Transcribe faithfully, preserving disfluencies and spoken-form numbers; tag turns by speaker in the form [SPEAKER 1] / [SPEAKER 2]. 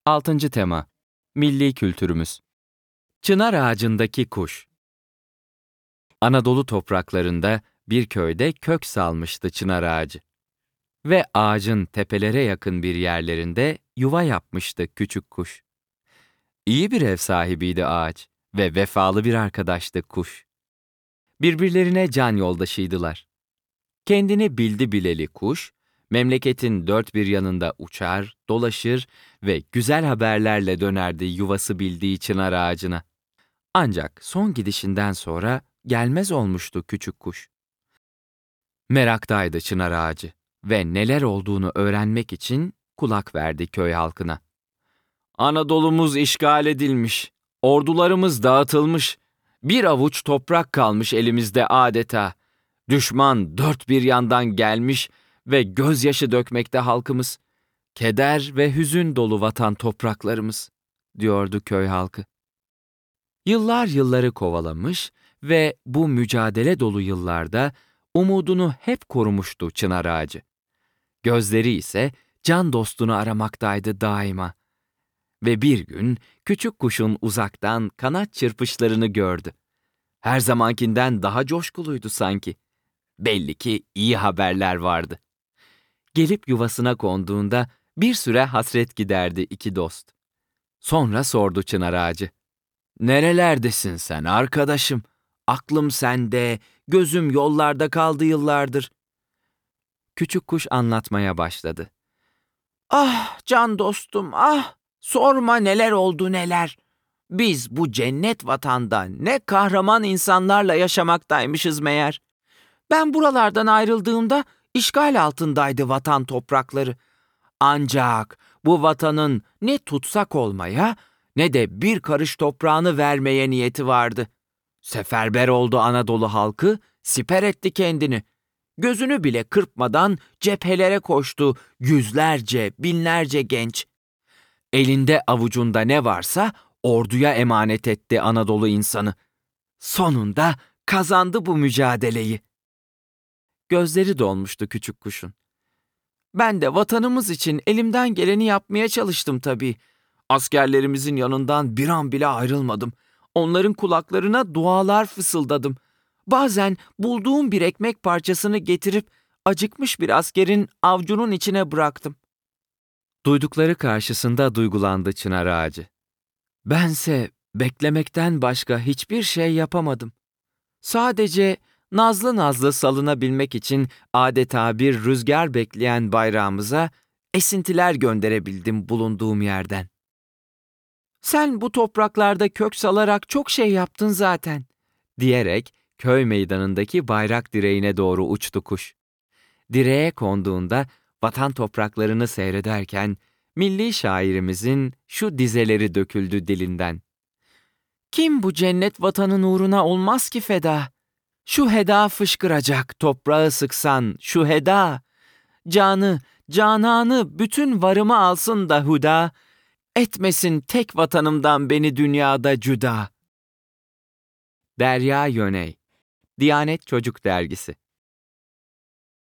[SPEAKER 1] Altıncı tema. Milli kültürümüz. Çınar ağacındaki kuş. Anadolu topraklarında bir köyde kök salmıştı çınar ağacı. Ve ağacın tepelere yakın bir yerlerinde yuva yapmıştı küçük kuş. İyi bir ev sahibiydi ağaç ve vefalı bir arkadaştı kuş. Birbirlerine can yoldaşıydılar. Kendini bildi bileli kuş, memleketin dört bir yanında uçar, dolaşır ve güzel haberlerle dönerdi yuvası bildiği çınar ağacına. Ancak son gidişinden sonra gelmez olmuştu küçük kuş. Meraktaydı çınar ağacı ve neler olduğunu öğrenmek için kulak verdi köy halkına. Anadolu'muz işgal edilmiş, ordularımız dağıtılmış, bir avuç toprak kalmış elimizde adeta. Düşman dört bir yandan gelmiş ve gözyaşı dökmekte halkımız. Keder ve hüzün dolu vatan topraklarımız, diyordu köy halkı. Yıllar yılları kovalamış ve bu mücadele dolu yıllarda umudunu hep korumuştu çınar ağacı. Gözleri ise can dostunu aramaktaydı daima. Ve bir gün küçük kuşun uzaktan kanat çırpışlarını gördü. Her zamankinden daha coşkuluydu sanki. Belli ki iyi haberler vardı. Gelip yuvasına konduğunda bir süre hasret giderdi iki dost. Sonra sordu çınar ağacı. "Nerelerdesin sen arkadaşım? Aklım sende, gözüm yollarda kaldı yıllardır." Küçük kuş anlatmaya başladı. "Ah can dostum, ah! Sorma neler oldu neler. Biz bu cennet vatanda ne kahraman insanlarla yaşamaktaymışız meğer. Ben buralardan ayrıldığımda işgal altındaydı vatan toprakları. Ancak bu vatanın ne tutsak olmaya ne de bir karış toprağını vermeye niyeti vardı. Seferber oldu Anadolu halkı, siper etti kendini. Gözünü bile kırpmadan cephelere koştu yüzlerce, binlerce genç. Elinde avucunda ne varsa orduya emanet etti Anadolu insanı. Sonunda kazandı bu mücadeleyi." Gözleri dolmuştu küçük kuşun. "Ben de vatanımız için elimden geleni yapmaya çalıştım tabii. Askerlerimizin yanından bir an bile ayrılmadım. Onların kulaklarına dualar fısıldadım. Bazen bulduğum bir ekmek parçasını getirip acıkmış bir askerin avcunun içine bıraktım." Duydukları karşısında duygulandı çınar ağacı. "Bense beklemekten başka hiçbir şey yapamadım. Sadece nazlı nazlı salınabilmek için adeta bir rüzgar bekleyen bayrağımıza esintiler gönderebildim bulunduğum yerden." "Sen bu topraklarda kök salarak çok şey yaptın zaten," diyerek köy meydanındaki bayrak direğine doğru uçtu kuş. Direğe konduğunda vatan topraklarını seyrederken milli şairimizin şu dizeleri döküldü dilinden. "Kim bu cennet vatanın uğruna olmaz ki feda? Şu heda fışkıracak toprağı sıksan şu heda. Canı, cananı bütün varımı alsın da huda. Etmesin tek vatanımdan beni dünyada cüda." Derya Yöney, Diyanet Çocuk Dergisi.